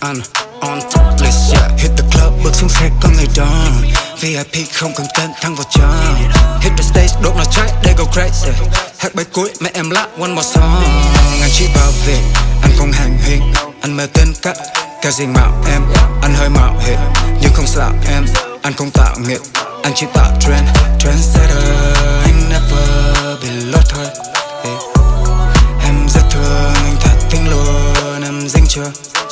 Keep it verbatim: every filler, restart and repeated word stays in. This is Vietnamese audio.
Anh on top list, yeah. Hit the club, bước xuống xe có người đón. vê i pê không cần tên, thăng vào chân. Hit the stage, đốt nó cháy, they go crazy. Hát bài cuối, mẹ em lát one more song. Anh chỉ vào việc, anh không hàng huyên. Anh mê tên cách, cái gì mạo em. Anh hơi mạo hiểm, nhưng không xạo em. Anh không tạo nghiệp, anh chỉ tạo trend, trendsetter.